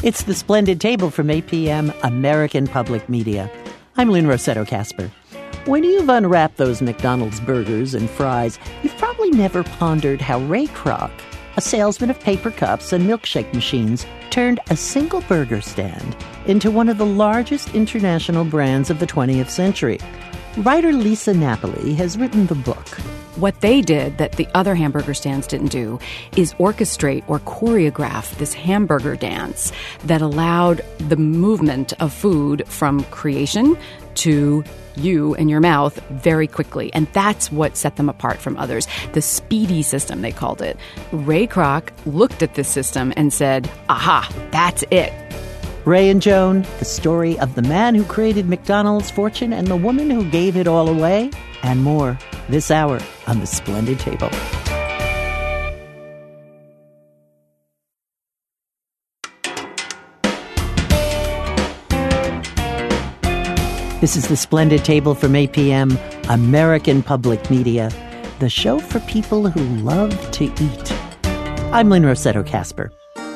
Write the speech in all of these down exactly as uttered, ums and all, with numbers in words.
It's The Splendid Table from eight p.m. American Public Media. I'm Lynn Rossetto Kasper. When you've unwrapped those McDonald's burgers and fries, you've probably never pondered how Ray Kroc, a salesman of paper cups and milkshake machines, turned a single burger stand into one of the largest international brands of the twentieth century. Writer Lisa Napoli has written the book. What they did that the other hamburger stands didn't do is orchestrate or choreograph this hamburger dance that allowed the movement of food from creation to you and your mouth very quickly. And that's what set them apart from others. The speedy system, they called it. Ray Kroc looked at this system and said, aha, that's it. Ray and Joan, the story of the man who created McDonald's fortune and the woman who gave it all away, and more, this hour on The Splendid Table. This is The Splendid Table from eight p.m. American Public Media, the show for people who love to eat. I'm Lynn Rossetto Kasper.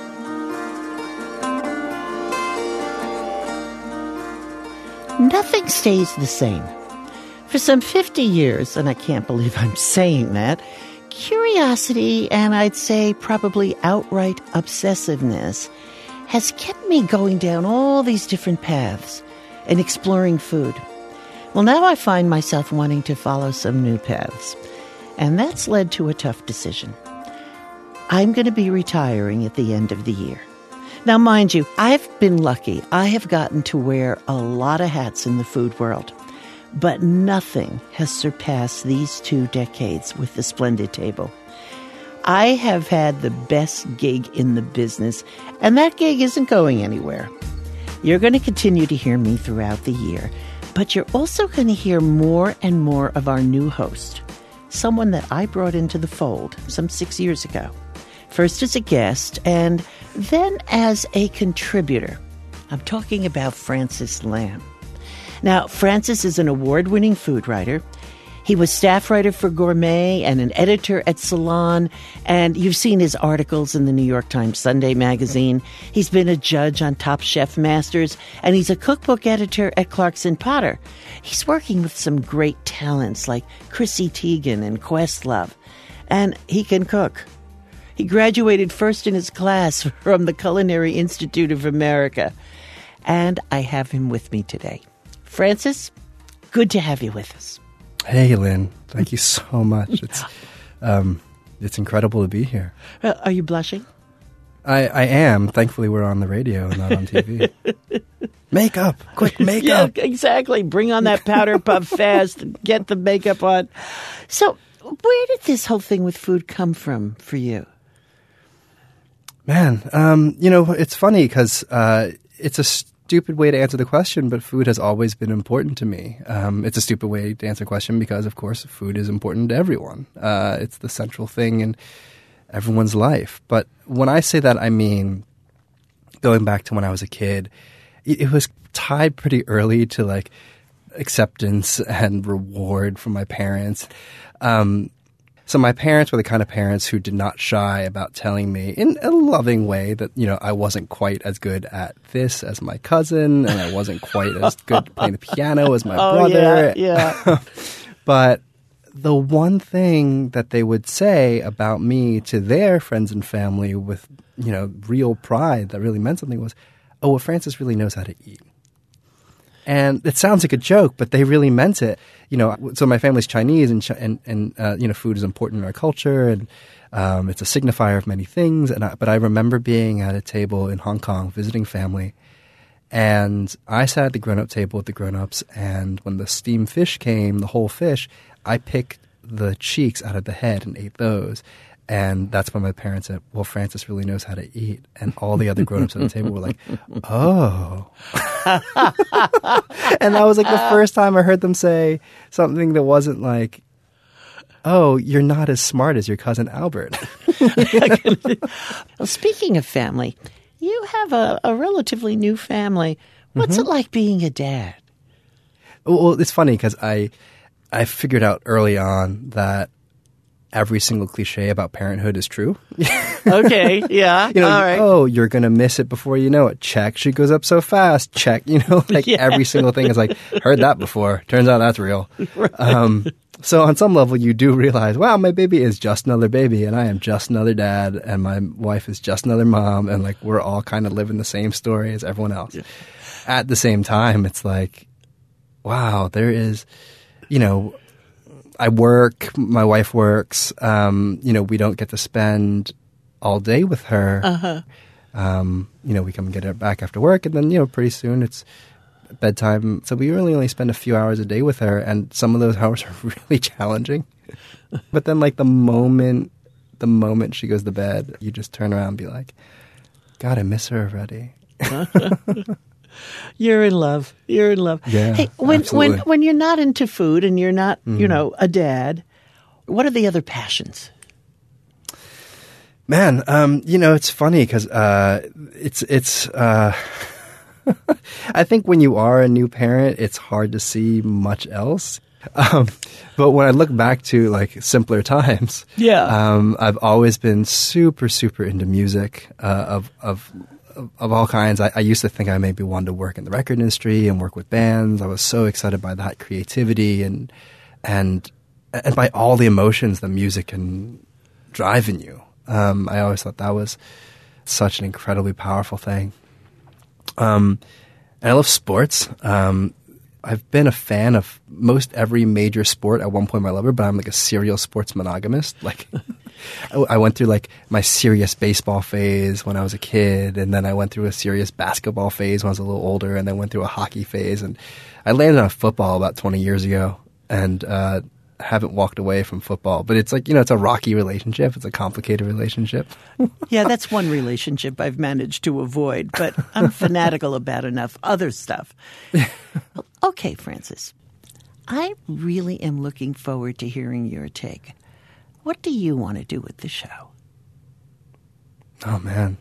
Nothing stays the same. For some fifty years, and I can't believe I'm saying that, curiosity, and I'd say probably outright obsessiveness, has kept me going down all these different paths and exploring food. Well, now I find myself wanting to follow some new paths, and that's led to a tough decision. I'm going to be retiring at the end of the year. Now, mind you, I've been lucky. I have gotten to wear a lot of hats in the food world, but nothing has surpassed these two decades with The Splendid Table. I have had the best gig in the business, and that gig isn't going anywhere. You're going to continue to hear me throughout the year, but you're also going to hear more and more of our new host, someone that I brought into the fold some six years ago. First as a guest, and then as a contributor. I'm talking about Francis Lam. Now, Francis is an award-winning food writer. He was staff writer for Gourmet and an editor at Salon, and you've seen his articles in the New York Times Sunday magazine. He's been a judge on Top Chef Masters, and he's a cookbook editor at Clarkson Potter. He's working with some great talents like Chrissy Teigen and Questlove, and he can cook. He graduated first in his class from the Culinary Institute of America. And I have him with me today. Francis, good to have you with us. Hey, Lynn. Thank you so much. It's um, it's incredible to be here. Uh, are you blushing? I, I am. Thankfully, we're on the radio, not on T V. Makeup. Quick makeup. Yeah, exactly. Bring on that powder puff fast. Get the makeup on. So where did this whole thing with food come from for you? Man, um, you know, it's funny because uh, it's a stupid way to answer the question, but food has always been important to me. Um, it's a stupid way to answer the question because, of course, food is important to everyone. Uh, it's the central thing in everyone's life. But when I say that, I mean, going back to when I was a kid, it, it was tied pretty early to, like, acceptance and reward from my parents. Um So my parents were the kind of parents who did not shy about telling me in a loving way that, you know, I wasn't quite as good at this as my cousin, and I wasn't quite as good playing the piano as my oh, brother. Yeah, yeah. But the one thing that they would say about me to their friends and family with, you know, real pride that really meant something was, oh, well, Francis really knows how to eat. And it sounds like a joke, but they really meant it. You know, so my family's Chinese, and and, and uh, you know, food is important in our culture, and um, it's a signifier of many things. And I, but I remember being at a table in Hong Kong visiting family, and I sat at the grown-up table with the grown-ups. And when the steamed fish came, the whole fish, I picked the cheeks out of the head and ate those. And that's when my parents said, well, Francis really knows how to eat. And all the other grown-ups at the table were like, oh. And that was like the first time I heard them say something that wasn't like, oh, you're not as smart as your cousin Albert. Well, speaking of family, you have a, a relatively new family. What's mm-hmm. it like being a dad? Well, it's funny because I, I figured out early on that every single cliche about parenthood is true. Okay, yeah, You know, all right. oh, you're going to miss it before you know it. Check. She goes up so fast. Check. You know, like Yeah. every single thing is like, heard that before. Turns out that's real. Um, so on some level, you do realize, wow, my baby is just another baby and I am just another dad and my wife is just another mom. And like, we're all kind of living the same story as everyone else. Yeah. At the same time, it's like, wow, there is, you know, I work, my wife works, um, you know, we don't get to spend all day with her. Uh-huh. Um, you know, we come and get her back after work and then, you know, pretty soon it's bedtime. So we really only spend a few hours a day with her and some of those hours are really challenging. But then like the moment, the moment she goes to bed, you just turn around and be like, God, I miss her already. You're in love. You're in love. Yeah, hey, when absolutely. when when you're not into food and you're not, Mm. you know, a dad, what are the other passions? Man, um, you know, it's funny because uh, it's it's. Uh, I think when you are a new parent, it's hard to see much else. Um, but when I look back to like simpler times, Yeah. um, I've always been super, super into music uh, of of of all kinds. I, I used to think I maybe wanted to work in the record industry and work with bands. I was so excited by that creativity and and and by all the emotions that music can drive in you. Um, I always thought that was such an incredibly powerful thing. Um, and I love sports. Um, I've been a fan of most every major sport at one point in my life, but I'm like a serial sports monogamist. Like, I, I went through like my serious baseball phase when I was a kid, and then I went through a serious basketball phase when I was a little older, and then went through a hockey phase, and I landed on football about twenty years ago, and uh, haven't walked away from football. But it's like, you know, it's a rocky relationship. It's a complicated relationship. Yeah, that's one relationship I've managed to avoid, but I'm fanatical about enough other stuff. Okay, Francis, I really am looking forward to hearing your take. What do you want to do with the show? Oh man.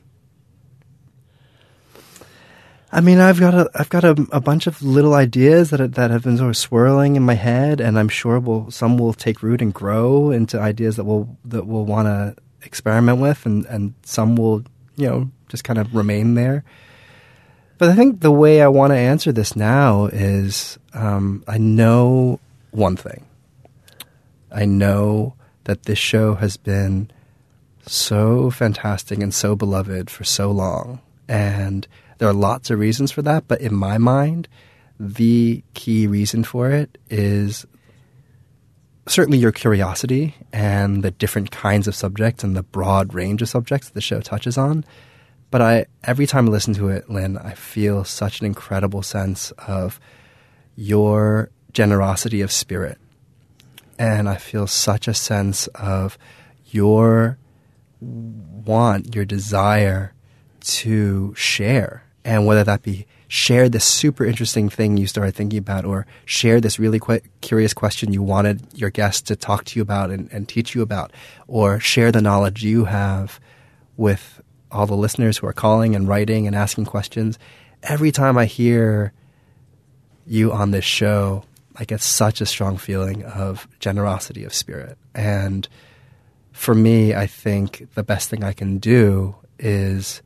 I mean, I've got a, I've got a, a bunch of little ideas that that have been sort of swirling in my head, and I'm sure will some will take root and grow into ideas that we'll that we'll want to experiment with, and, and some will, you know, just kind of remain there. But I think the way I want to answer this now is, um, I know one thing. I know that this show has been so fantastic and so beloved for so long, and there are lots of reasons for that, but in my mind, the key reason for it is certainly your curiosity and the different kinds of subjects and the broad range of subjects the show touches on. But I, every time I listen to it, Lynn, I feel such an incredible sense of your generosity of spirit. And I feel such a sense of your want, your desire to share. And whether that be share this super interesting thing you started thinking about, or share this really qu- curious question you wanted your guest to talk to you about and, and teach you about, or share the knowledge you have with all the listeners who are calling and writing and asking questions. Every time I hear you on this show, I get such a strong feeling of generosity of spirit. And for me, I think the best thing I can do is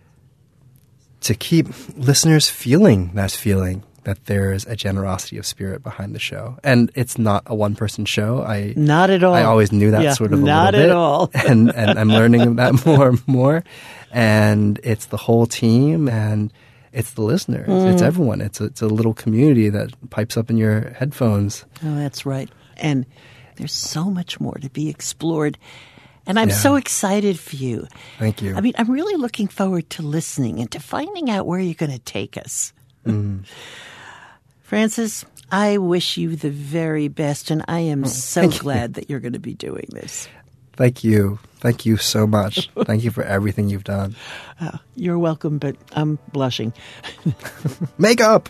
to keep listeners feeling that feeling that there's a generosity of spirit behind the show. And it's not a one-person show. I Not at all. I always knew that Yeah, sort of a not little bit. at all. and, and I'm learning that more and more. And it's the whole team, and it's the listeners. Mm. It's everyone. It's a, it's a little community that pipes up in your headphones. Oh, that's right. And there's so much more to be explored. And I'm Yeah. so excited for you. Thank you. I mean, I'm really looking forward to listening and to finding out where you're going to take us. Mm. Francis, I wish you the very best, and I am so thank you. glad that you're going to be doing this. Thank you. Thank you so much. Thank you for everything you've done. Oh, you're welcome, but I'm blushing. Makeup!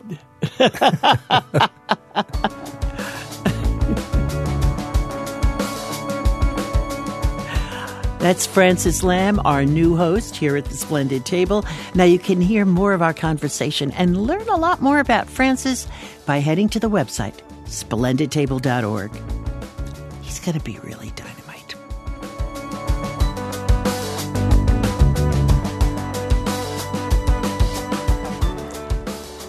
That's Francis Lam, our new host here at the Splendid Table. Now you can hear more of our conversation and learn a lot more about Francis by heading to the website, splendid table dot org. He's going to be really dynamite.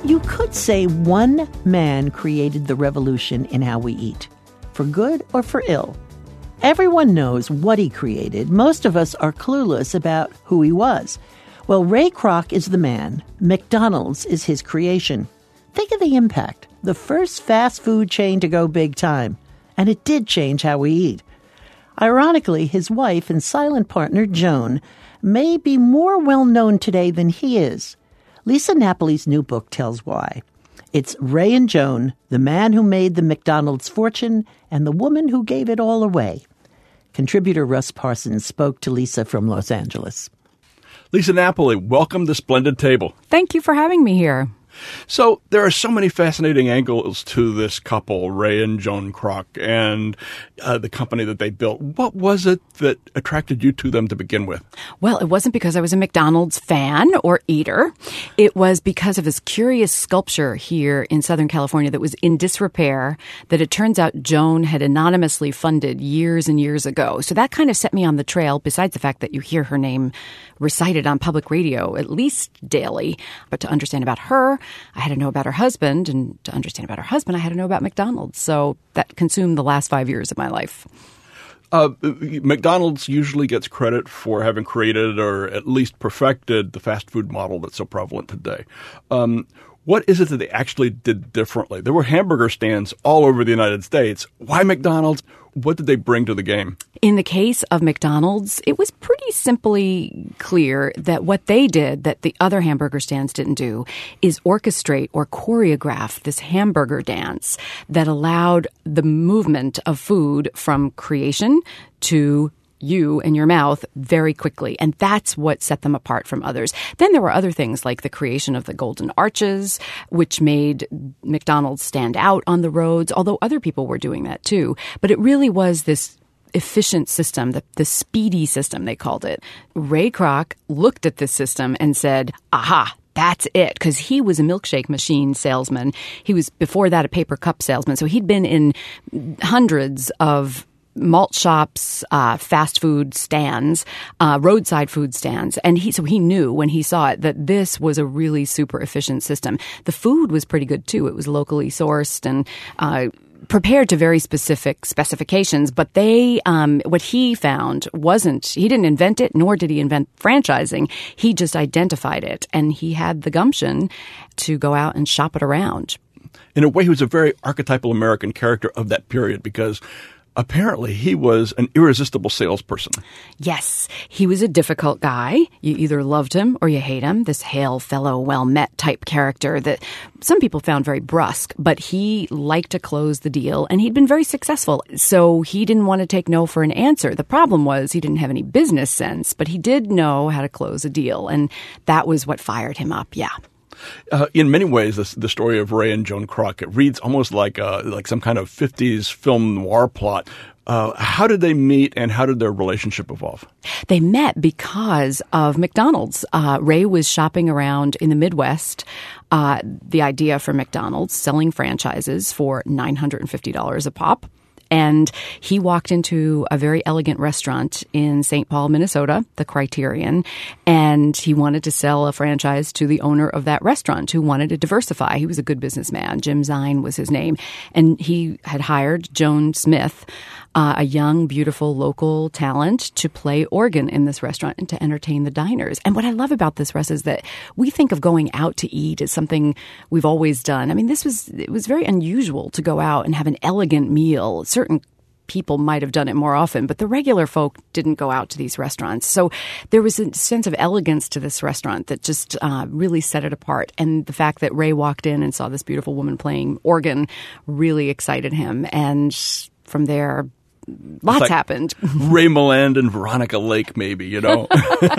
You could say one man created the revolution in how we eat, for good or for ill. Everyone knows what he created. Most of us are clueless about who he was. Well, Ray Kroc is the man. McDonald's is his creation. Think of the impact. The first fast food chain to go big time. And it did change how we eat. Ironically, his wife and silent partner, Joan, may be more well-known today than he is. Lisa Napoli's new book tells why. It's Ray and Joan, the man who made the McDonald's fortune and the woman who gave it all away. Contributor Russ Parsons spoke to Lisa from Los Angeles. Lisa Napoli, welcome to Splendid Table. Thank you for having me here. So there are so many fascinating angles to this couple, Ray and Joan Kroc, and uh, the company that they built. What was it that attracted you to them to begin with? Well, it wasn't because I was a McDonald's fan or eater. It was because of this curious sculpture here in Southern California that was in disrepair that it turns out Joan had anonymously funded years and years ago. So that kind of set me on the trail, besides the fact that you hear her name recited on public radio at least daily. But to understand about her, I had to know about her husband, and to understand about her husband, I had to know about McDonald's. So that consumed the last five years of my life. Uh, McDonald's usually gets credit for having created or at least perfected the fast food model that's so prevalent today. Um, what is it that they actually did differently? There were hamburger stands all over the United States. Why McDonald's? What did they bring to the game? In the case of McDonald's, it was pretty simply clear that what they did that the other hamburger stands didn't do is orchestrate or choreograph this hamburger dance that allowed the movement of food from creation to you and your mouth very quickly. And that's what set them apart from others. Then there were other things like the creation of the golden arches, which made McDonald's stand out on the roads, although other people were doing that too. But it really was this efficient system, the, the speedy system, they called it. Ray Kroc looked at this system and said, aha, that's it, because he was a milkshake machine salesman. He was, before that, a paper cup salesman. So he'd been in hundreds of malt shops, uh, fast food stands, uh, roadside food stands. And he, so he knew when he saw it that this was a really super efficient system. The food was pretty good too. It was locally sourced and, uh, prepared to very specific specifications, but they, um, what he found wasn't, he didn't invent it, nor did he invent franchising. He just identified it, and he had the gumption to go out and shop it around. In a way, he was a very archetypal American character of that period because apparently he was an irresistible salesperson. Yes, he was a difficult guy. You either loved him or you hate him. This hail fellow, well-met type character that some people found very brusque, but he liked to close the deal, and he'd been very successful. So he didn't want to take no for an answer. The problem was he didn't have any business sense, but he did know how to close a deal, and that was what fired him up, yeah. Uh, in many ways, this, the story of Ray and Joan Kroc, it reads almost like a, like some kind of fifties film noir plot. Uh, how did they meet, and how did their relationship evolve? They met because of McDonald's. Uh, Ray was shopping around in the Midwest. Uh, the idea for McDonald's, selling franchises for nine hundred fifty dollars a pop. And he walked into a very elegant restaurant in Saint Paul, Minnesota, the Criterion, and he wanted to sell a franchise to the owner of that restaurant who wanted to diversify. He was a good businessman. Jim Zine was his name. And he had hired Joan Smith, uh, a young, beautiful local talent, to play organ in this restaurant and to entertain the diners. And what I love about this, Russ, is that we think of going out to eat as something we've always done. I mean, this was, it was very unusual to go out and have an elegant meal. Certain people might have done it more often, but the regular folk didn't go out to these restaurants. So there was a sense of elegance to this restaurant that just uh, really set it apart. And the fact that Ray walked in and saw this beautiful woman playing organ really excited him. And from there, lots like happened. Ray Milland and Veronica Lake, maybe, you know?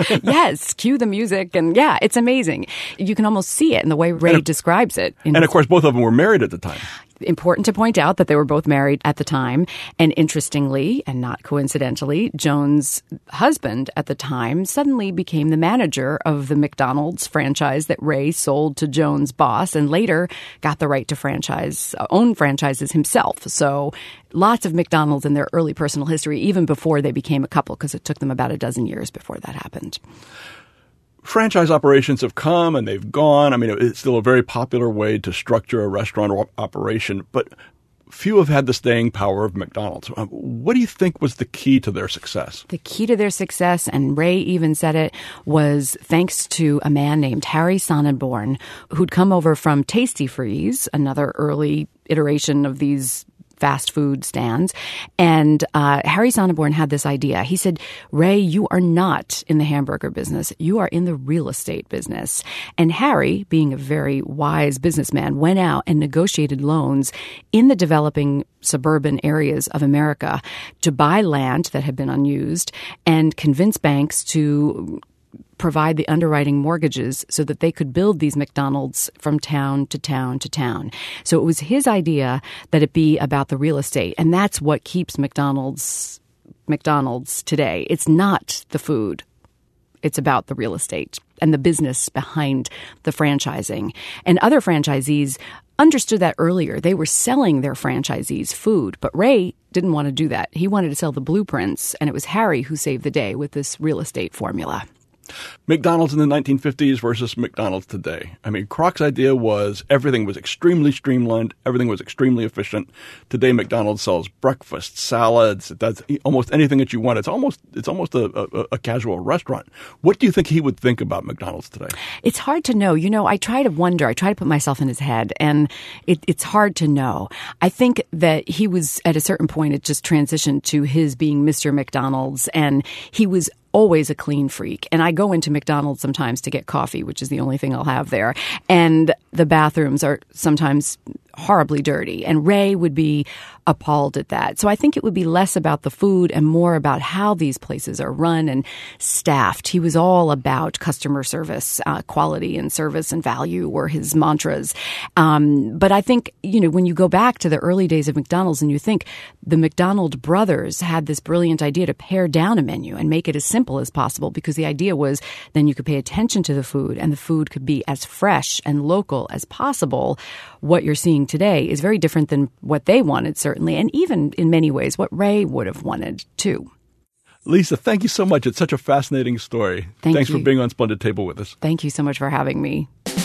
Yes, cue the music. And yeah, it's amazing. You can almost see it in the way Ray and, describes it. And of course, both of them were married at the time. Important to point out that they were both married at the time. And interestingly, and not coincidentally, Joan's husband at the time suddenly became the manager of the McDonald's franchise that Ray sold to Joan's boss, and later got the right to franchise, own franchises himself. So lots of McDonald's in their early personal history, even before they became a couple, because it took them about a dozen years before that happened. franchise operations have come and they've gone. I mean, it's still a very popular way to structure a restaurant or operation, but few have had the staying power of McDonald's. What do you think was the key to their success? The key to their success, and Ray even said it, was thanks to a man named Harry Sonneborn, who'd come over from Tasty Freeze, another early iteration of these fast food stands. And uh, Harry Sonneborn had this idea. He said, Ray, you are not in the hamburger business. You are in the real estate business. And Harry, being a very wise businessman, went out and negotiated loans in the developing suburban areas of America to buy land that had been unused and convince banks to provide the underwriting mortgages so that they could build these McDonald's from town to town to town. So it was his idea that it be about the real estate. And that's what keeps McDonald's McDonald's today. It's not the food. It's about the real estate and the business behind the franchising. And other franchisees understood that earlier. They were selling their franchisees food, but Ray didn't want to do that. He wanted to sell the blueprints, and it was Harry who saved the day with this real estate formula. McDonald's in the nineteen fifties versus McDonald's today. I mean, Kroc's idea was everything was extremely streamlined. Everything was extremely efficient. Today, McDonald's sells breakfast, salads. It does almost anything that you want. It's almost it's almost a, a, a casual restaurant. What do you think he would think about McDonald's today? It's hard to know. You know, I try to wonder. I try to put myself in his head, and it, it's hard to know. I think that he was, at a certain point, it just transitioned to his being Mister McDonald's, and he was always a clean freak. And I go into McDonald's sometimes to get coffee, which is the only thing I'll have there. And the bathrooms are sometimes horribly dirty. And Ray would be appalled at that. So I think it would be less about the food and more about how these places are run and staffed. He was all about customer service, uh, quality and service and value were his mantras. Um, but I think, you know, when you go back to the early days of McDonald's and you think the McDonald brothers had this brilliant idea to pare down a menu and make it as simple as possible, because the idea was then you could pay attention to the food and the food could be as fresh and local as possible. What you're seeing today is very different than what they wanted, certainly, and even in many ways what Ray would have wanted too. Lisa, thank you so much. It's such a fascinating story. Thank Thanks you. for being on Splendid Table with us. Thank you so much for having me.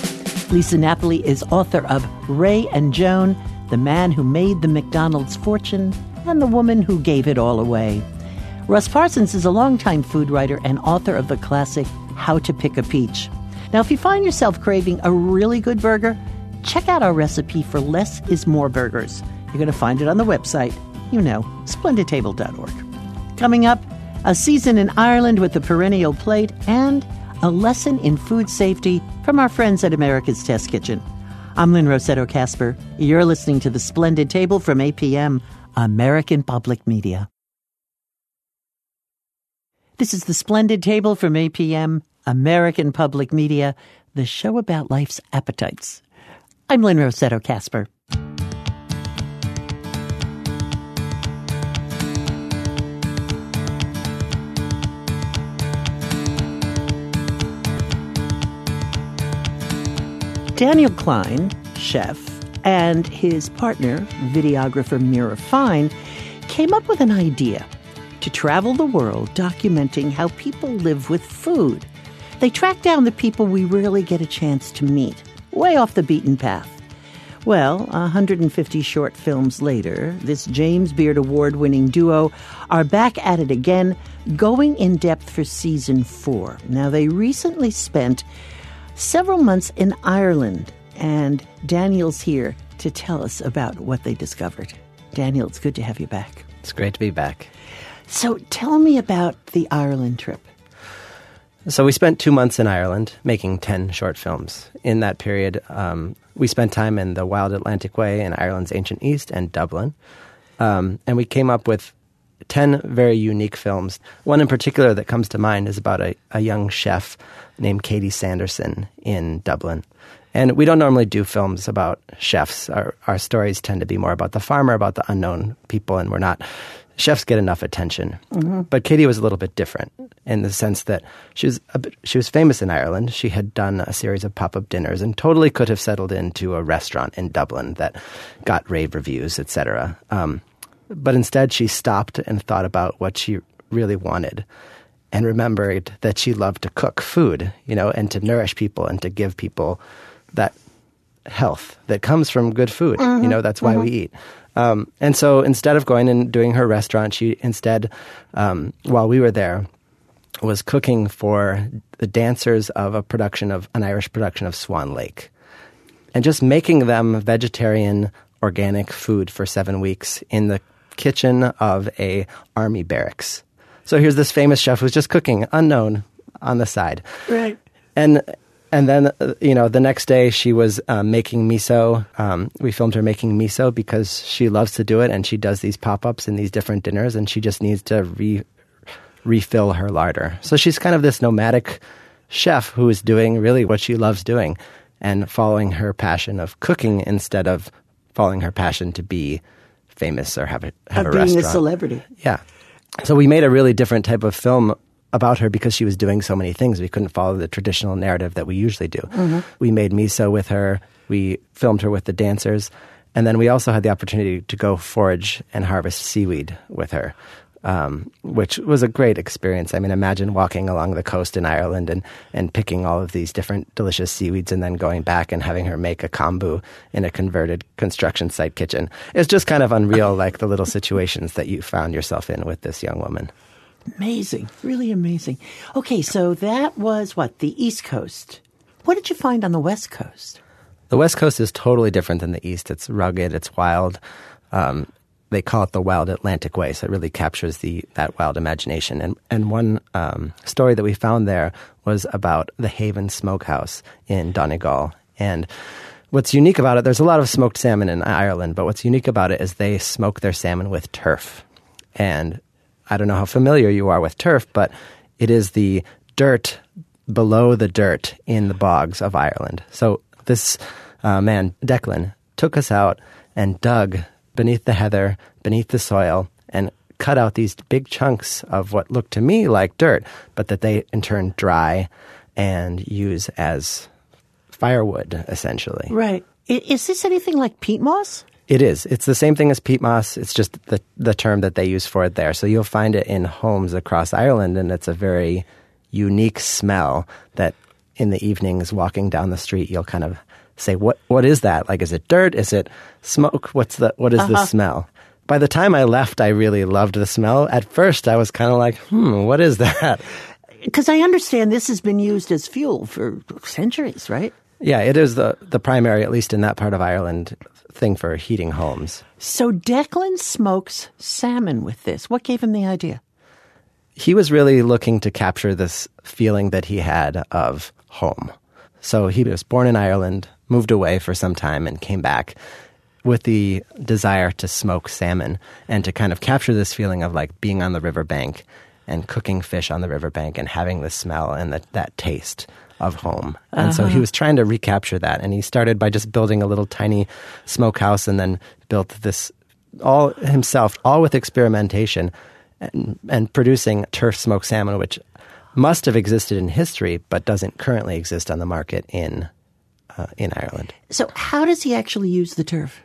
Lisa Napoli is author of Ray and Joan, The Man Who Made the McDonald's Fortune and the Woman Who Gave It All Away. Russ Parsons is a longtime food writer and author of the classic How to Pick a Peach. Now, if you find yourself craving a really good burger, check out our recipe for Less is More Burgers. You're going to find it on the website, you know, splendid table dot org. Coming up, a season in Ireland with the Perennial Plate and a lesson in food safety from our friends at America's Test Kitchen. I'm Lynn Rossetto Kasper. You're listening to The Splendid Table from A P M, American Public Media. This is The Splendid Table from A P M, American Public Media, the show about life's appetites. I'm Lynn Rossetto Kasper. Daniel Klein, chef, and his partner, videographer Mira Fine, came up with an idea to travel the world documenting how people live with food. They track down the people we rarely get a chance to meet, way off the beaten path. Well, one hundred fifty short films later, this James Beard Award-winning duo are back at it again, going in depth for season four. Now, they recently spent several months in Ireland, and Daniel's here to tell us about what they discovered. Daniel, it's good to have you back. It's great to be back. So tell me about the Ireland trip. So we spent two months in Ireland making ten short films. In that period, um, we spent time in the Wild Atlantic Way in Ireland's ancient East and Dublin. Um, and we came up with ten very unique films. One in particular that comes to mind is about a, a young chef named Katie Sanderson in Dublin. And we don't normally do films about chefs. Our, our stories tend to be more about the farmer, about the unknown people, and we're not... Chefs get enough attention. Mm-hmm. But Katie was a little bit different in the sense that she was a bit, she was famous in Ireland. She had done a series of pop-up dinners and totally could have settled into a restaurant in Dublin that got rave reviews, et cetera. Um, but instead, she stopped and thought about what she really wanted. and remembered that she loved to cook food, you know, and to nourish people and to give people that health that comes from good food. Mm-hmm. You know, that's why mm-hmm. we eat. Um, and so instead of going and doing her restaurant, she instead, um, while we were there, was cooking for the dancers of a production of an Irish production of Swan Lake, and just making them vegetarian, organic food for seven weeks in the kitchen of a army barracks. So here's this famous chef who's just cooking, unknown, on the side. Right. And and then, uh, you know, the next day she was uh, making miso. Um, we filmed her making miso because she loves to do it, and she does these pop-ups in these different dinners, and she just needs to re refill her larder. So she's kind of this nomadic chef who is doing really what she loves doing and following her passion of cooking instead of following her passion to be famous or have a, have of a being restaurant. a celebrity. Yeah. So we made a really different type of film about her because she was doing so many things. We couldn't follow the traditional narrative that we usually do. Mm-hmm. We made miso with her. We filmed her with the dancers. And then we also had the opportunity to go forage and harvest seaweed with her, um, which was a great experience. I mean, imagine walking along the coast in Ireland and, and picking all of these different delicious seaweeds and then going back and having her make a kombu in a converted construction site kitchen. It's just kind of unreal, like the little situations that you found yourself in with this young woman. Amazing. Really amazing. Okay, so that was what? The East Coast. What did you find on the West Coast? The West Coast is totally different than the East. It's rugged. It's wild. Um, they call it the Wild Atlantic Way, so it really captures the that wild imagination. And and one um, story that we found there was about the Haven Smokehouse in Donegal. And what's unique about it, there's a lot of smoked salmon in Ireland, but what's unique about it is they smoke their salmon with turf. And I don't know how familiar you are with turf, but it is the dirt below the dirt in the bogs of Ireland. So this uh, man, Declan, took us out and dug beneath the heather, beneath the soil, and cut out these big chunks of what looked to me like dirt, but that they in turn dry and use as firewood, essentially. Right. Is this anything like peat moss? It is. It's the same thing as peat moss. It's just the the term that they use for it there. So you'll find it in homes across Ireland, and it's a very unique smell that in the evenings walking down the street, you'll kind of say, what what is that? Like, is it dirt? Is it smoke? What's the what is uh-huh. the smell? By the time I left, I really loved the smell. At first, I was kind of like, hmm, what is that? Because I understand this has been used as fuel for centuries, right? Yeah, it is the, the primary, at least in that part of Ireland, thing for heating homes. So Declan smokes salmon with this. What gave him the idea? He was really looking to capture this feeling that he had of home. So he was born in Ireland, moved away for some time, and came back with the desire to smoke salmon and to kind of capture this feeling of like being on the riverbank and cooking fish on the riverbank and having the smell and the, that taste of home. And uh-huh. so he was trying to recapture that. And he started by just building a little tiny smokehouse and then built this all himself, all with experimentation and, and producing turf smoked salmon, which must have existed in history, but doesn't currently exist on the market in uh, in Ireland. So how does he actually use the turf?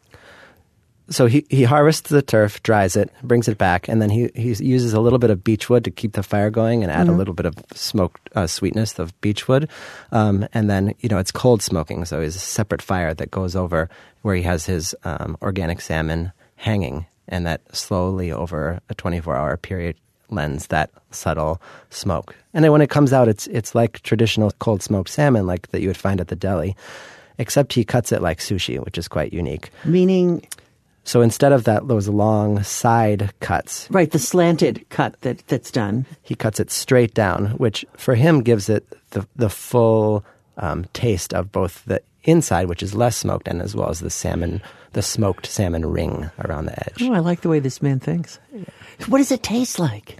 So he, he harvests the turf, dries it, brings it back, and then he, he uses a little bit of beechwood to keep the fire going and add mm-hmm. a little bit of smoke uh, sweetness of beechwood. Um, and then, you know, it's cold smoking, so it's a separate fire that goes over where he has his um, organic salmon hanging, and that slowly over a twenty-four hour period lends that subtle smoke. And then when it comes out, it's it's like traditional cold smoked salmon like that you would find at the deli, except he cuts it like sushi, which is quite unique. Meaning... So instead of that, those long side cuts. Right, the slanted cut that, that's done. He cuts it straight down, which for him gives it the, the full um, taste of both the inside, which is less smoked, and as well as the salmon, the smoked salmon ring around the edge. Oh, I like the way this man thinks. What does it taste like?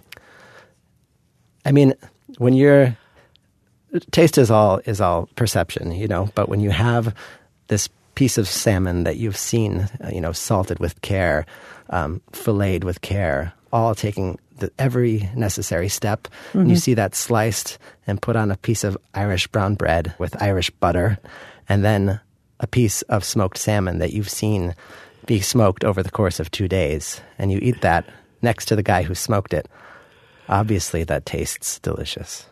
I mean, when you're... Taste is all is all perception, you know, but when you have this piece of salmon that you've seen, uh, you know, salted with care, um, filleted with care, all taking the, every necessary step. Mm-hmm. And you see that sliced and put on a piece of Irish brown bread with Irish butter, and then a piece of smoked salmon that you've seen be smoked over the course of two days. And you eat that next to the guy who smoked it. Obviously, that tastes delicious.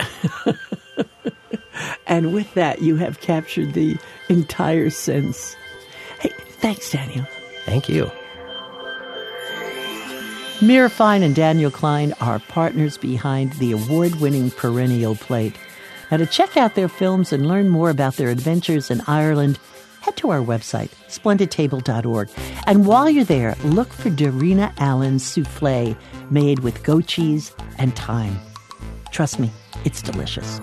And with that, you have captured the entire sense. Hey, thanks, Daniel. Thank you. Mira Fine and Daniel Klein are partners behind the award-winning Perennial Plate. Now, to check out their films and learn more about their adventures in Ireland, head to our website, splendid table dot org. And while you're there, look for Darina Allen's souffle made with goat cheese and thyme. Trust me, it's delicious.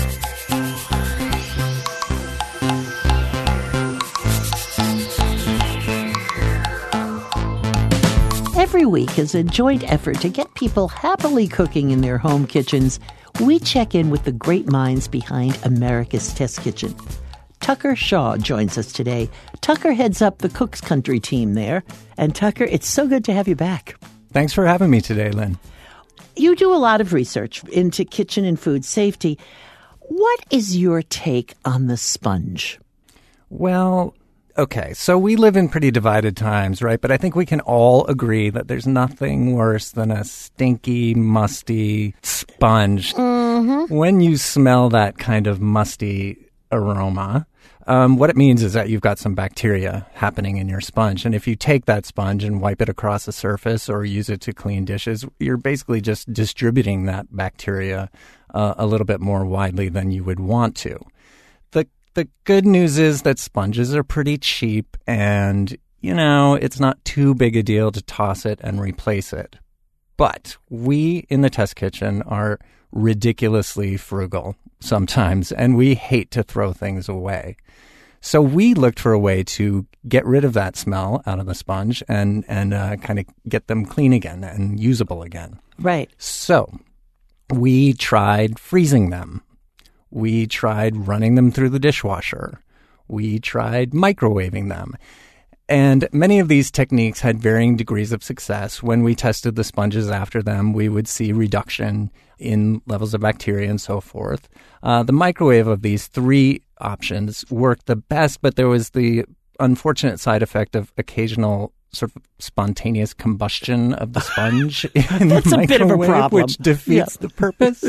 Every week is a joint effort to get people happily cooking in their home kitchens. We check in with the great minds behind America's Test Kitchen. Tucker Shaw joins us today. Tucker heads up the Cook's Country team there. And Tucker, it's so good to have you back. Thanks for having me today, Lynn. You do a lot of research into kitchen and food safety. What is your take on the sponge? Well, okay, so we live in pretty divided times, right? But I think we can all agree that there's nothing worse than a stinky, musty sponge. Mm-hmm. When you smell that kind of musty aroma, um, what it means is that you've got some bacteria happening in your sponge. And if you take that sponge and wipe it across the surface or use it to clean dishes, you're basically just distributing that bacteria uh, a little bit more widely than you would want to. The The good news is that sponges are pretty cheap and, you know, it's not too big a deal to toss it and replace it. But we in the test kitchen are ridiculously frugal sometimes, and we hate to throw things away. So we looked for a way to get rid of that smell out of the sponge and, and uh, kind of get them clean again and usable again. Right. So we tried freezing them. We tried running them through the dishwasher. We tried microwaving them. And many of these techniques had varying degrees of success. When we tested the sponges after them, we would see reduction in levels of bacteria and so forth. Uh, the microwave of these three options worked the best, but there was the unfortunate side effect of occasional sort of spontaneous combustion of the sponge in That's the a bit of a microwave, problem. which defeats Yeah. the purpose.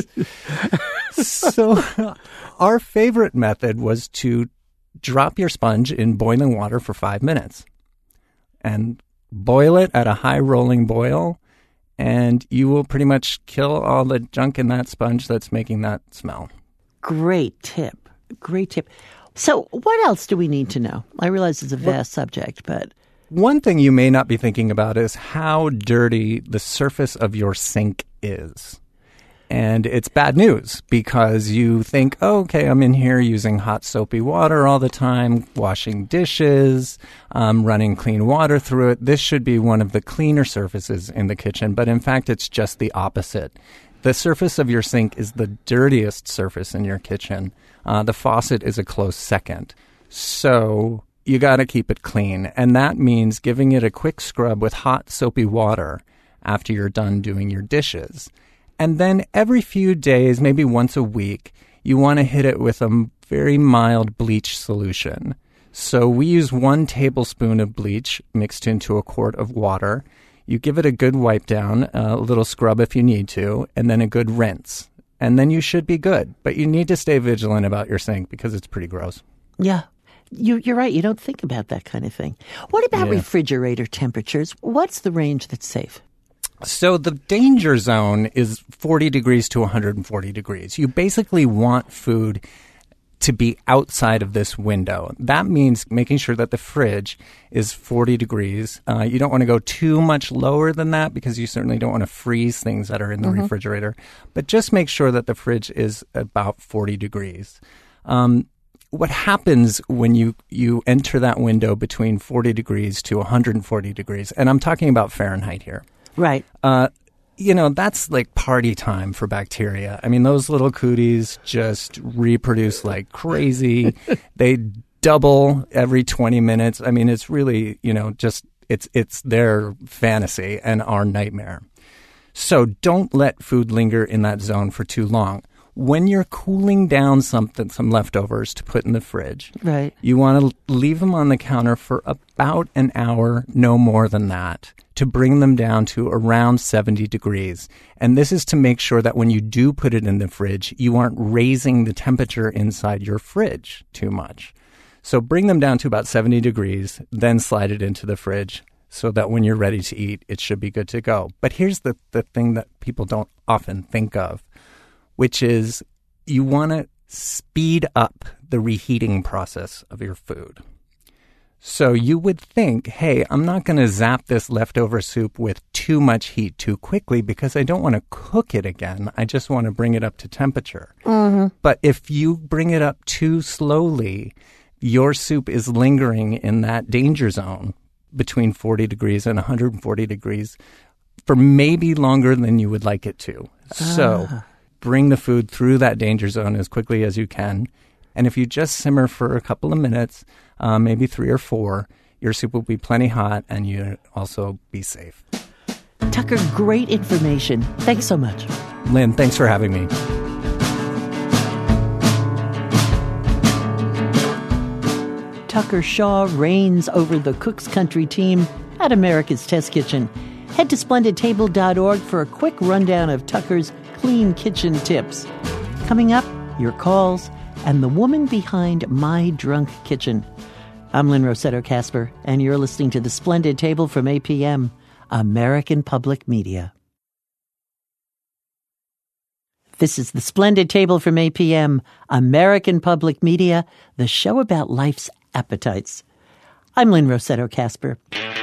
So our favorite method was to drop your sponge in boiling water for five minutes and boil it at a high rolling boil, and you will pretty much kill all the junk in that sponge that's making that smell. Great tip. Great tip. So what else do we need to know? I realize it's a vast subject, but... One thing you may not be thinking about is how dirty the surface of your sink is. And it's bad news because you think, oh, okay, I'm in here using hot soapy water all the time, washing dishes, um, running clean water through it. This should be one of the cleaner surfaces in the kitchen, but in fact, it's just the opposite. The surface of your sink is the dirtiest surface in your kitchen. Uh, the faucet is a close second. So you got to keep it clean. And that means giving it a quick scrub with hot soapy water after you're done doing your dishes. And then every few days, maybe once a week, you want to hit it with a very mild bleach solution. So we use one tablespoon of bleach mixed into a quart of water. You give it a good wipe down, a little scrub if you need to, and then a good rinse. And then you should be good. But you need to stay vigilant about your sink because it's pretty gross. Yeah. You, you're right. You don't think about that kind of thing. What about Yeah. refrigerator temperatures? What's the range that's safe? So the danger zone is forty degrees to one hundred forty degrees. You basically want food to be outside of this window. That means making sure that the fridge is forty degrees. Uh, you don't want to go too much lower than that because you certainly don't want to freeze things that are in the mm-hmm. refrigerator. But just make sure that the fridge is about forty degrees. Um, what happens when you, you enter that window between forty degrees to one hundred forty degrees, and I'm talking about Fahrenheit here. Right. Uh, you know, that's like party time for bacteria. I mean, those little cooties just reproduce like crazy. They double every twenty minutes. I mean, it's really, you know, just it's it's their fantasy and our nightmare. So don't let food linger in that zone for too long. when you're cooling down something, some leftovers to put in the fridge, Right. you want to leave them on the counter for about an hour, no more than that, to bring them down to around seventy degrees. And this is to make sure that when you do put it in the fridge, you aren't raising the temperature inside your fridge too much. So bring them down to about seventy degrees, then slide it into the fridge so that when you're ready to eat, it should be good to go. But here's the, the thing that people don't often think of, which is you want to speed up the reheating process of your food. So you would think, hey, I'm not going to zap this leftover soup with too much heat too quickly because I don't want to cook it again. I just want to bring it up to temperature. Mm-hmm. But if you bring it up too slowly, your soup is lingering in that danger zone between forty degrees and one hundred forty degrees for maybe longer than you would like it to. So Ah. bring the food through that danger zone as quickly as you can. And if you just simmer for a couple of minutes, uh, maybe three or four, your soup will be plenty hot and you'll also be safe. Tucker, great information. Thanks so much. Lynn, thanks for having me. Tucker Shaw reigns over the Cook's Country team at America's Test Kitchen. Head to splendid table dot org for a quick rundown of Tucker's clean kitchen tips. Coming up, your calls and the woman behind My Drunk Kitchen. I'm Lynn Rossetto Kasper, and you're listening to The Splendid Table from A P M, American Public Media. This is The Splendid Table from A P M, American Public Media, the show about life's appetites. I'm Lynn Rossetto Kasper.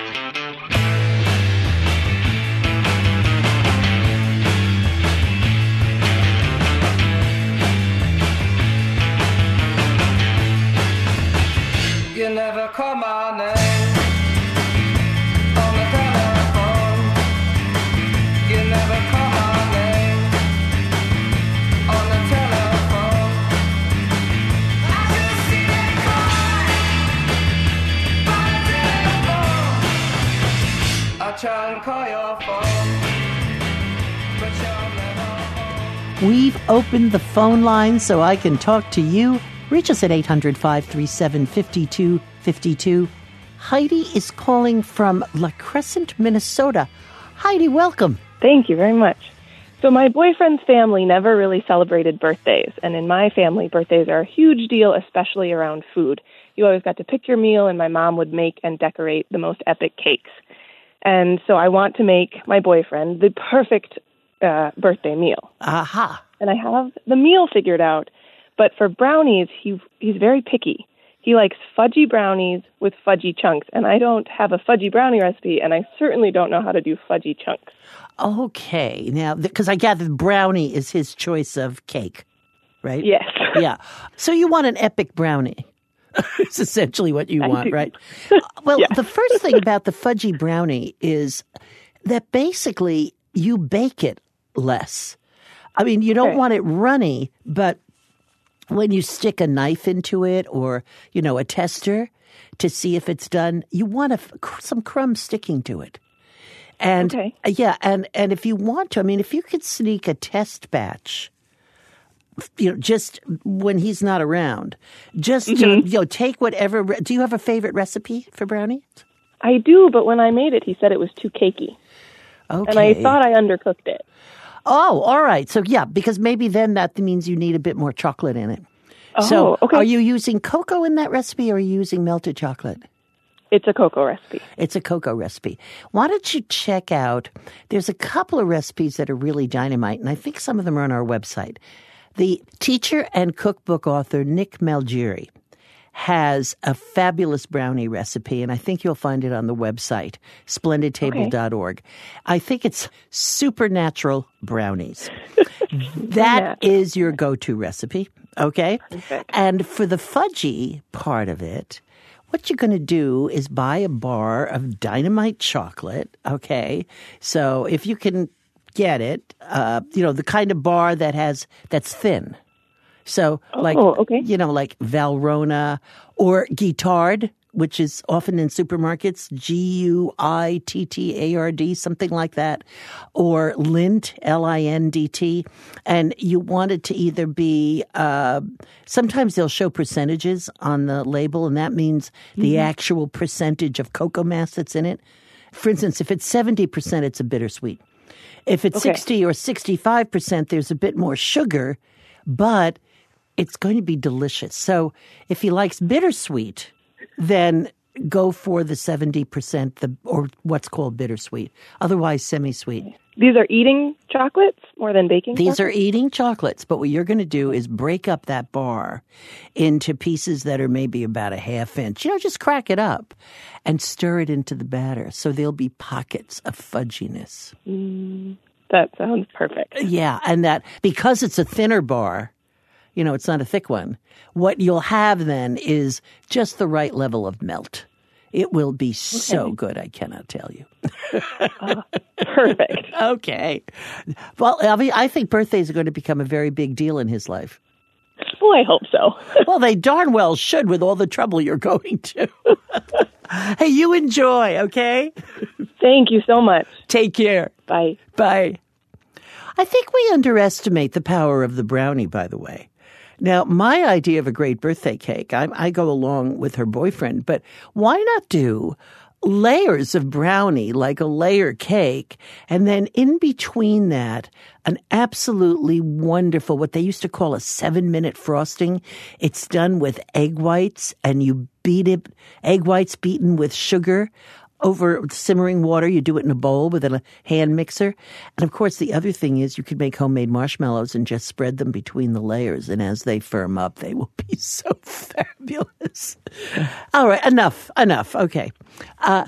You never call my name on the telephone. You never call my name on the telephone. I just see that call by the telephone. I try and call your phone, but you're never home. We've opened the phone line so I can talk to you. Reach us at eight hundred, five three seven, five two five two. Heidi is calling from La Crescent, Minnesota. Heidi, welcome. Thank you very much. So my boyfriend's family never really celebrated birthdays, and in my family, birthdays are a huge deal, especially around food. You always got to pick your meal, and my mom would make and decorate the most epic cakes. And so I want to make my boyfriend the perfect uh, birthday meal. Aha. And I have the meal figured out. But for brownies, he he's very picky. He likes fudgy brownies with fudgy chunks, and I don't have a fudgy brownie recipe, and I certainly don't know how to do fudgy chunks. Okay. Now, because I gather brownie is his choice of cake, right? Yes. Yeah. So you want an epic brownie. It's essentially what you I want, do. right? Well, Yeah. the first thing about the fudgy brownie is that basically you bake it less. I mean, you don't Okay. want it runny, but when you stick a knife into it or, you know, a tester to see if it's done, you want a, some crumbs sticking to it. And Okay. yeah, and, and if you want to, I mean, if you could sneak a test batch, you know, just when he's not around, just to, Mm-hmm. you know, take whatever. re- Do you have a favorite recipe for brownie? I do, but when I made it, he said it was too cakey. Okay. And I thought I undercooked it. Oh, all right. So yeah, because maybe then that means you need a bit more chocolate in it. so Oh, okay. are you using cocoa in that recipe or are you using melted chocolate? It's a cocoa recipe. It's a cocoa recipe. Why don't you check out, there's a couple of recipes that are really dynamite, and I think some of them are on our website. The teacher and cookbook author Nick Malgeri has a fabulous brownie recipe, and I think you'll find it on the website, splendid table dot org. I think it's supernatural brownies. That is your go-to recipe, okay? Perfect. And for the fudgy part of it, what you're going to do is buy a bar of dynamite chocolate, okay? So if you can get it, uh, you know, the kind of bar that has that's thin. So like, okay. you know, like Valrhona or Guittard which is often in supermarkets, G U I T T A R D, something like that, or Lindt, L I N D T. And you want it to either be, uh, sometimes they'll show percentages on the label, and that means the mm-hmm. actual percentage of cocoa mass that's in it. For instance, if it's seventy percent, it's a bittersweet. If it's okay. sixty or sixty-five percent, there's a bit more sugar, but it's going to be delicious. So if he likes bittersweet, then go for the seventy percent, the or what's called bittersweet, otherwise semi-sweet. These are eating chocolates more than baking These chocolates? are eating chocolates, but what you're going to do is break up that bar into pieces that are maybe about a half inch. You know, just crack it up and stir it into the batter so there'll be pockets of fudginess. Mm, that sounds perfect. Yeah, and that because it's a thinner bar, you know, it's not a thick one. What you'll have then is just the right level of melt. It will be so okay. good, I cannot tell you. uh, perfect. Okay. Well, I mean, I think birthdays are going to become a very big deal in his life. Well, I hope so. Well, they darn well should with all the trouble you're going to. Hey, you enjoy, okay? Thank you so much. Take care. Bye. Bye. I think we underestimate the power of the brownie, by the way. Now, my idea of a great birthday cake, I, I go along with her boyfriend, but why not do layers of brownie, like a layer cake, and then in between that, an absolutely wonderful, what they used to call a seven-minute frosting. It's done with egg whites, and you beat it, egg whites beaten with sugar over simmering water. You do it in a bowl with a hand mixer. And of course, the other thing is you could make homemade marshmallows and just spread them between the layers. And as they firm up, they will be so fabulous. All right. Enough. Enough. Okay. Uh,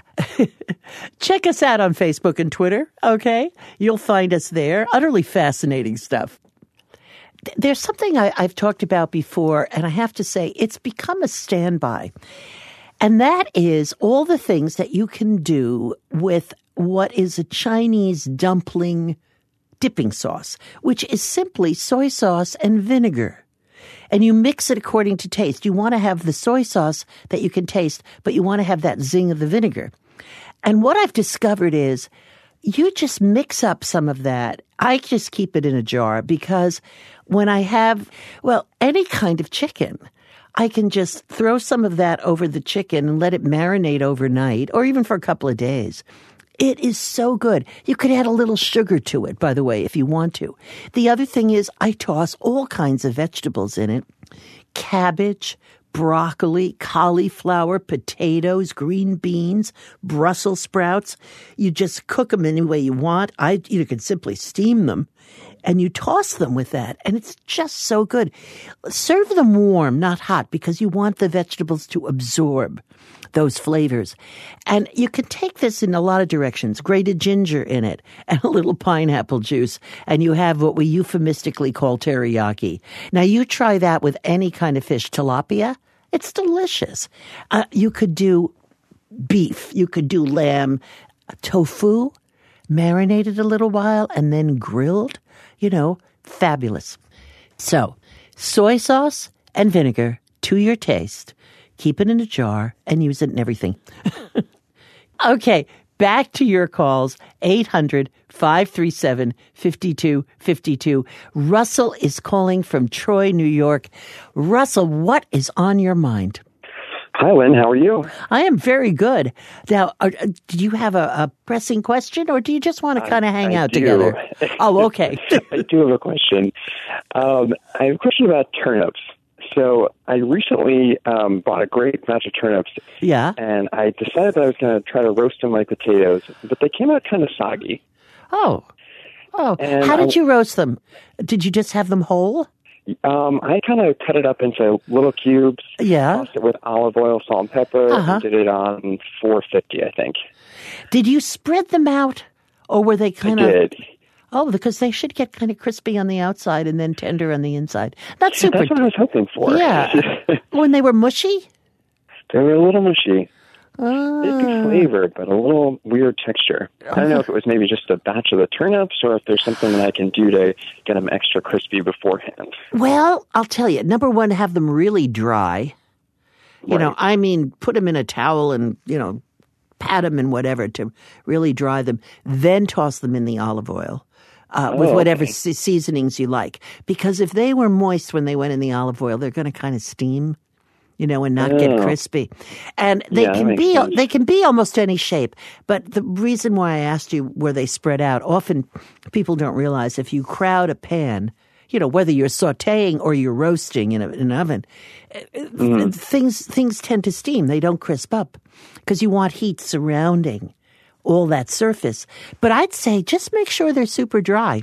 check us out on Facebook and Twitter. Okay. You'll find us there. Utterly fascinating stuff. There's something I, I've talked about before, and I have to say it's become a standby. And that is all the things that you can do with what is a Chinese dumpling dipping sauce, which is simply soy sauce and vinegar. And you mix it according to taste. You want to have the soy sauce that you can taste, but you want to have that zing of the vinegar. And what I've discovered is you just mix up some of that. I just keep it in a jar because when I have, well, any kind of chicken, I can just throw some of that over the chicken and let it marinate overnight or even for a couple of days. It is so good. You could add a little sugar to it, by the way, if you want to. The other thing is I toss all kinds of vegetables in it. Cabbage, broccoli, cauliflower, potatoes, green beans, Brussels sprouts. You just cook them any way you want. I, you could simply steam them. And you toss them with that, and it's just so good. Serve them warm, not hot, because you want the vegetables to absorb those flavors. And you can take this in a lot of directions. Grated ginger in it and a little pineapple juice, and you have what we euphemistically call teriyaki. Now, you try that with any kind of fish. Tilapia, it's delicious. Uh, you could do beef. You could do lamb. Tofu, marinated a little while, and then grilled. You know, fabulous. So, soy sauce and vinegar to your taste. Keep it in a jar and use it in everything. Okay, back to your calls. eight hundred, five three seven, five two five two. Russell is calling from Troy, New York. Russell, what is on your mind? Hi, Lynn. How are you? I am very good. Now, are, do you have a, a pressing question, or do you just want to kind of hang I out do. together? Oh, okay. I do have a question. Um, I have a question about turnips. So I recently um, bought a great batch of turnips. Yeah. And I decided that I was going to try to roast them like potatoes, but they came out kind of soggy. Oh. Oh. And How did I, you roast them? Did you just have them whole? Um, I kind of cut it up into little cubes. Yeah. Tossed it with olive oil, salt, and pepper. Uh-huh. And did it on four fifty, I think. Did you spread them out, or were they kind I of? did. Oh, because they should get kind of crispy on the outside and then tender on the inside. That's super. That's what I was hoping for. Yeah. When they were mushy? They were a little mushy. Uh, They'd be flavored, but a little weird texture. I don't know if it was maybe just a batch of the turnips or if there's something that I can do to get them extra crispy beforehand. Well, I'll tell you. Number one, have them really dry. You know, Right. I mean, put them in a towel and, you know, pat them and whatever to really dry them. Then toss them in the olive oil. Uh, with Oh, whatever okay. se- seasonings you like. Because if they were moist when they went in the olive oil, they're going to kind of steam, you know, and not get Oh. crispy. And they Yeah, that can makes be sense. they can be almost any shape. But the reason why I asked you where they spread out, often people don't realize if you crowd a pan, you know, whether you're sautéing or you're roasting in, a, in an oven, Mm-hmm. things things tend to steam. They don't crisp up because you want heat surrounding all that surface. But I'd say just make sure they're super dry.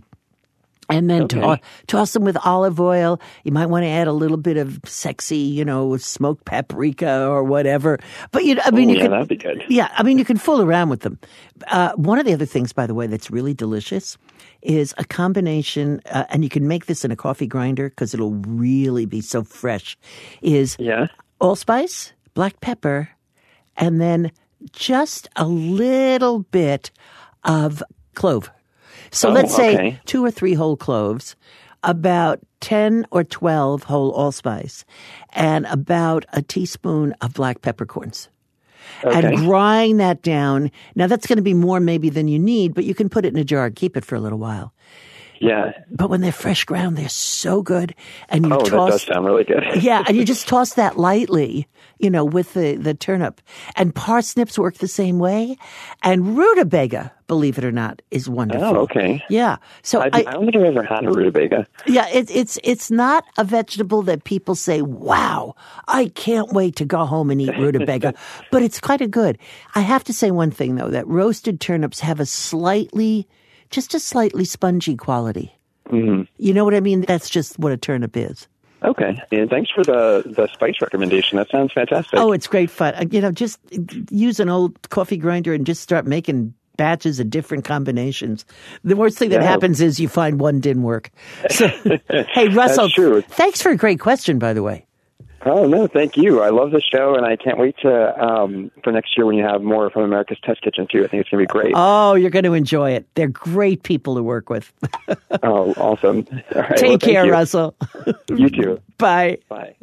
And then Okay. to- toss them with olive oil. You might want to add a little bit of sexy, you know, smoked paprika or whatever. But you, I mean, Oh, you yeah, can, that'd be good. yeah, I mean, you can fool around with them. Uh, one of the other things, by the way, that's really delicious is a combination, uh, and you can make this in a coffee grinder because it'll really be so fresh. Is Yeah. allspice, black pepper, and then just a little bit of clove. So Oh, let's say okay. two or three whole cloves, about ten or twelve whole allspice, and about a teaspoon of black peppercorns. Okay. And grind that down. Now, that's going to be more maybe than you need, but you can put it in a jar and keep it for a little while. Yeah. But when they're fresh ground, they're so good. And you Oh, that toss does sound really good. yeah, and you just toss that lightly, you know, with the, the turnip. And parsnips work the same way. And rutabaga, believe it or not, is wonderful. Oh, okay. Yeah. So I, I, I don't think I've ever had a rutabaga. yeah, it, it's it's not a vegetable that people say, wow, I can't wait to go home and eat rutabaga. But it's kind of good. I have to say one thing, though, that roasted turnips have a slightly, just a slightly spongy quality. Mm-hmm. You know what I mean? That's just what a turnip is. Okay. And thanks for the, the spice recommendation. That sounds fantastic. Oh, it's great fun. Uh, You know, just use an old coffee grinder and just start making batches of different combinations. The worst thing that Yeah. happens is you find one didn't work. So, hey, Russell, That's true. thanks for a great question, by the way. Oh, no, thank you. I love the show, and I can't wait to um, for next year when you have more from America's Test Kitchen, too. I think it's going to be great. Oh, you're going to enjoy it. They're great people to work with. Oh, awesome. All right, well, Take thank care, you. Russell. You too. Bye. Bye.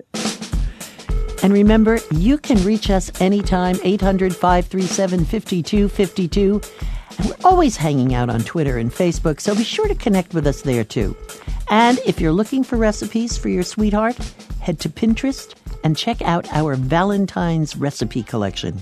And remember, you can reach us anytime, eight hundred, five three seven, five two five two. And we're always hanging out on Twitter and Facebook, so be sure to connect with us there, too. And if you're looking for recipes for your sweetheart, head to Pinterest and check out our Valentine's recipe collection.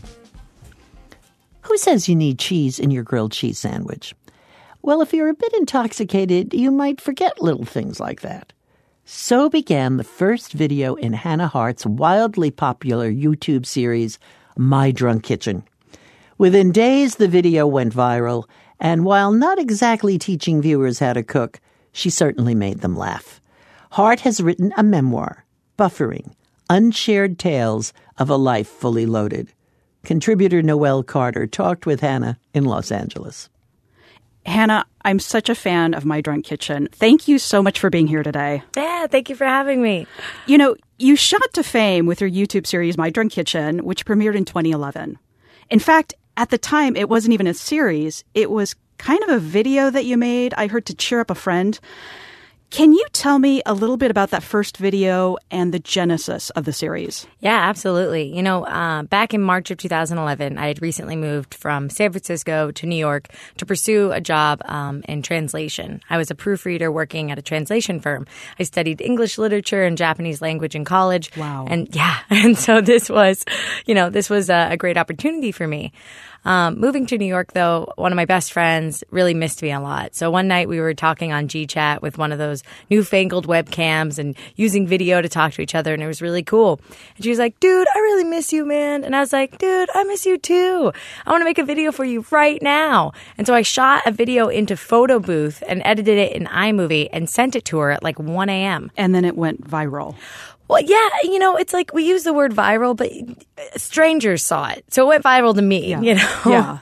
Who says you need cheese in your grilled cheese sandwich? Well, if you're a bit intoxicated, you might forget little things like that. So began the first video in Hannah Hart's wildly popular YouTube series, My Drunk Kitchen. Within days, the video went viral, and while not exactly teaching viewers how to cook, she certainly made them laugh. Hart has written a memoir, Buffering, Unshared Tales of a Life Fully Loaded. Contributor Noelle Carter talked with Hannah in Los Angeles. Hannah, I'm such a fan of My Drunk Kitchen. Thank you so much for being here today. Yeah, thank you for having me. You know, you shot to fame with your YouTube series, My Drunk Kitchen, which premiered in twenty eleven. In fact, at the time, it wasn't even a series. It was kind of a video that you made, I heard, to cheer up a friend. Can you tell me a little bit about that first video and the genesis of the series? Yeah, absolutely. You know, uh, back in March of two thousand eleven, I had recently moved from San Francisco to New York to pursue a job um, in translation. I was a proofreader working at a translation firm. I studied English literature and Japanese language in college. Wow. And yeah, and so this was, you know, this was a, a great opportunity for me. Um, moving to New York, though, one of my best friends really missed me a lot. So one night we were talking on GChat with one of those newfangled webcams and using video to talk to each other, and it was really cool. And she was like, dude, I really miss you, man. And I was like, dude, I miss you too. I want to make a video for you right now. And so I shot a video into Photo Booth and edited it in iMovie and sent it to her at like one a.m. And then it went viral. Well, yeah, you know, it's like we use the word viral, but strangers saw it. So it went viral to me, Yeah. you know? Yeah.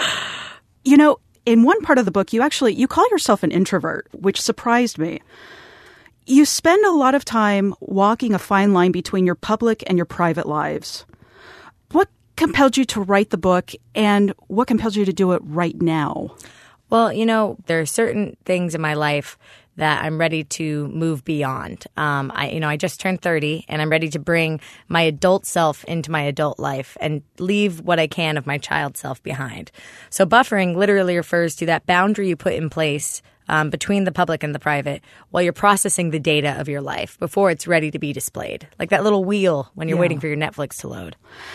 You know, in one part of the book, you actually, you call yourself an introvert, which surprised me. You spend a lot of time walking a fine line between your public and your private lives. What compelled you to write the book, and what compelled you to do it right now? Well, you know, there are certain things in my life that I'm ready to move beyond. Um, I, you know, I just turned thirty, and I'm ready to bring my adult self into my adult life and leave what I can of my child self behind. So buffering literally refers to that boundary you put in place um, between the public and the private while you're processing the data of your life before it's ready to be displayed. Like that little wheel when you're Yeah. waiting for your Netflix to load.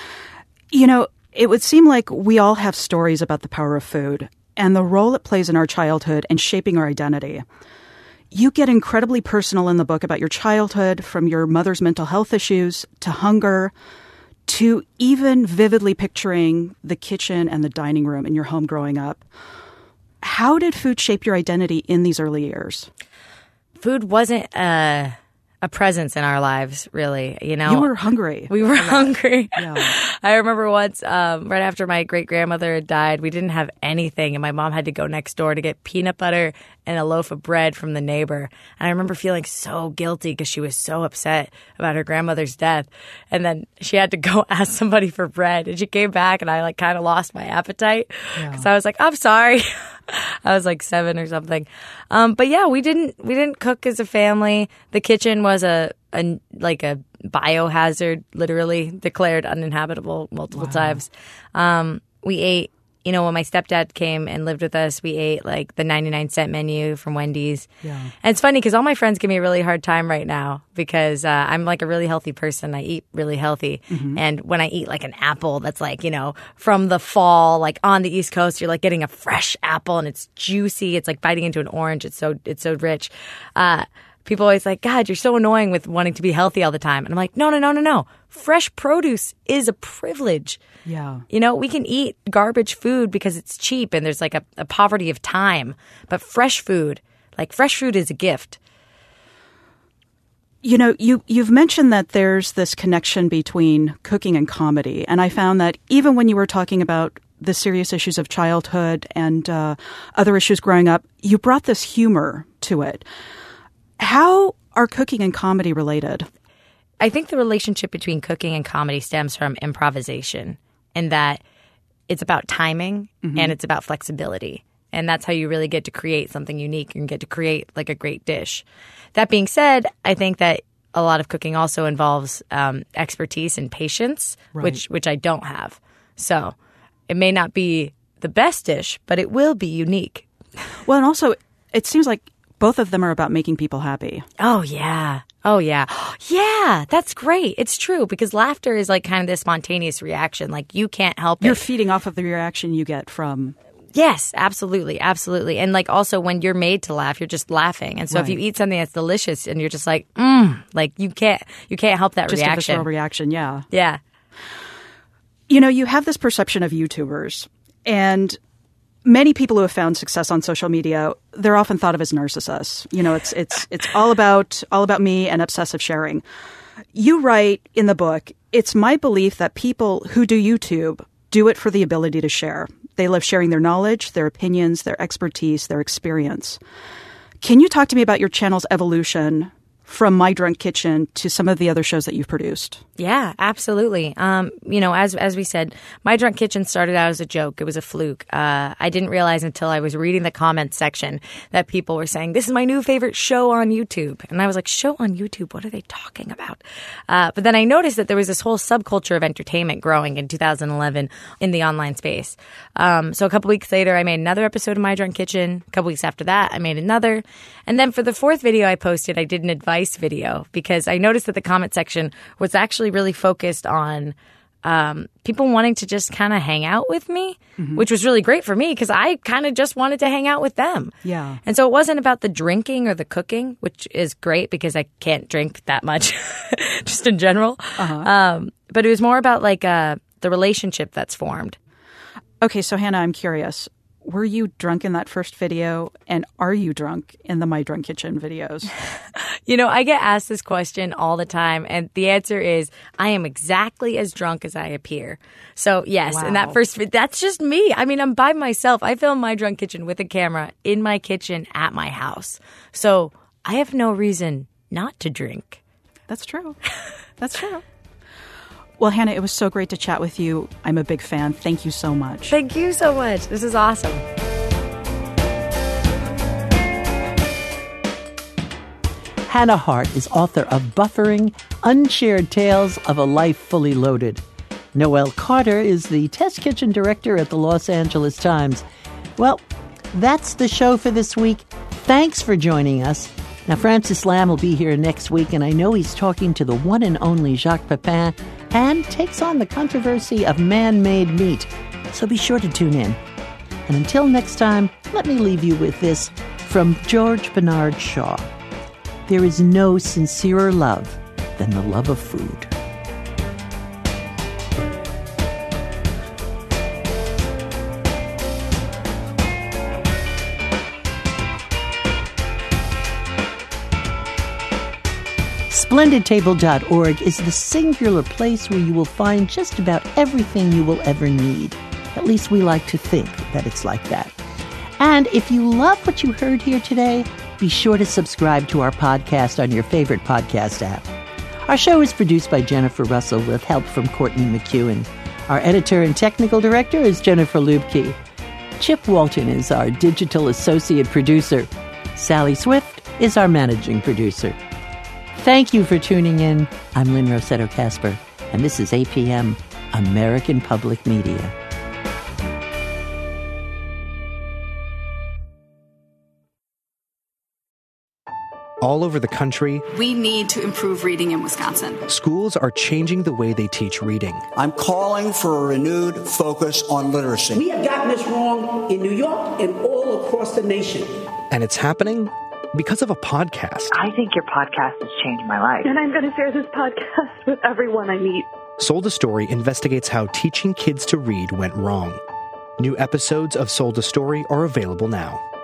You know, it would seem like we all have stories about the power of food and the role it plays in our childhood and shaping our identity. You get incredibly personal in the book about your childhood, from your mother's mental health issues to hunger to even vividly picturing the kitchen and the dining room in your home growing up. How did food shape your identity in these early years? Food wasn't a, a presence in our lives, really. You know, You were hungry. We were hungry. Yeah. I remember once, um, right after my great grandmother had died, we didn't have anything, and my mom had to go next door to get peanut butter and a loaf of bread from the neighbor. And I remember feeling so guilty because she was so upset about her grandmother's death. And then she had to go ask somebody for bread, and she came back, and I like kind of lost my appetite because Yeah. I was like, I'm sorry. I was like seven or something. Um, but yeah, we didn't we didn't cook as a family. The kitchen was a, a like a biohazard, literally declared uninhabitable multiple times. Um, we ate, you know, when my stepdad came and lived with us, we ate like the ninety-nine cent menu from Wendy's. Yeah. And it's funny because all my friends give me a really hard time right now because uh, I'm like a really healthy person. I eat really healthy. And when I eat like an apple that's like, you know, from the fall, like on the East Coast, you're like getting a fresh apple and it's juicy. It's like biting into an orange. It's so, it's so rich. Uh, people always like, God, you're so annoying with wanting to be healthy all the time. And I'm like, no, no, no, no, no. Fresh produce is a privilege. Yeah. You know, we can eat garbage food because it's cheap and there's like a, a poverty of time. But fresh food, like fresh food is a gift. You know, you, you've mentioned that there's this connection between cooking and comedy. And I found that even when you were talking about the serious issues of childhood and uh, other issues growing up, you brought this humor to it. How are cooking and comedy related? I think the relationship between cooking and comedy stems from improvisation, in that it's about timing and it's about flexibility. And that's how you really get to create something unique and get to create like a great dish. That being said, I think that a lot of cooking also involves um, expertise and patience, which which I don't have. So it may not be the best dish, but it will be unique. Well, and also, it seems like both of them are about making people happy. Oh, yeah. Oh, yeah. Yeah, that's great. It's true, because laughter is like kind of this spontaneous reaction. Like you can't help You're it. feeding off of the reaction you get from... Yes, absolutely. Absolutely. And like also when you're made to laugh, you're just laughing. And so if Right. you eat something that's delicious and you're just like, mm, like you can't, you can't help that Just a reaction. visceral reaction, yeah. Yeah. You know, you have this perception of YouTubers, and many people who have found success on social media, they're often thought of as narcissists. You know, it's it's it's all about all about me and obsessive sharing. You write in the book, it's my belief that people who do YouTube do it for the ability to share. They love sharing their knowledge, their opinions, their expertise, their experience. Can you talk to me about your channel's evolution from My Drunk Kitchen to some of the other shows that you've produced? Yeah, absolutely. Um, you know, as as we said, My Drunk Kitchen started out as a joke. It was a fluke. Uh, I didn't realize until I was reading the comments section that people were saying, this is my new favorite show on YouTube. And I was like, show on YouTube? What are they talking about? Uh, but then I noticed that there was this whole subculture of entertainment growing in two thousand eleven in the online space. Um, so a couple weeks later, I made another episode of My Drunk Kitchen. A couple weeks after that, I made another. And then for the fourth video I posted, I did an advice video because I noticed that the comment section was actually really focused on um, people wanting to just kind of hang out with me, Mm-hmm. which was really great for me because I kind of just wanted to hang out with them. Yeah. And so it wasn't about the drinking or the cooking, which is great because I can't drink that much just in general. Uh-huh. Um, but it was more about like uh, the relationship that's formed. Okay, so Hannah, I'm curious. Were you drunk in that first video, and are you drunk in the My Drunk Kitchen videos? You know, I get asked this question all the time, and the answer is I am exactly as drunk as I appear. So, yes, in that Wow. first video, that's just me. I mean, I'm by myself. I film My Drunk Kitchen with a camera in my kitchen at my house. So I have no reason not to drink. That's true. That's true. Well, Hannah, it was so great to chat with you. I'm a big fan. Thank you so much. Thank you so much. This is awesome. Hannah Hart is author of Buffering, Unshared Tales of a Life Fully Loaded. Noel Carter is the test kitchen director at the Los Angeles Times. Well, that's the show for this week. Thanks for joining us. Now, Francis Lam will be here next week, and I know he's talking to the one and only Jacques Pepin and takes on the controversy of man-made meat. So be sure to tune in. And until next time, let me leave you with this from George Bernard Shaw. There is no sincerer love than the love of food. splendid table dot org is the singular place where you will find just about everything you will ever need. At least we like to think that it's like that. And if you love what you heard here today, be sure to subscribe to our podcast on your favorite podcast app. Our show is produced by Jennifer Russell with help from Courtney McEwen. Our editor and technical director is Jennifer Lubke. Chip Walton is our digital associate producer. Sally Swift is our managing producer. Thank you for tuning in. I'm Lynn Rossetto Kasper, and this is A P M, American Public Media. All over the country, we need to improve reading in Wisconsin. Schools are changing the way they teach reading. I'm calling for a renewed focus on literacy. We have gotten this wrong in New York and all across the nation. And it's happening because of a podcast. I think your podcast has changed my life. And I'm going to share this podcast with everyone I meet. Sold a Story investigates how teaching kids to read went wrong. New episodes of Sold a Story are available now.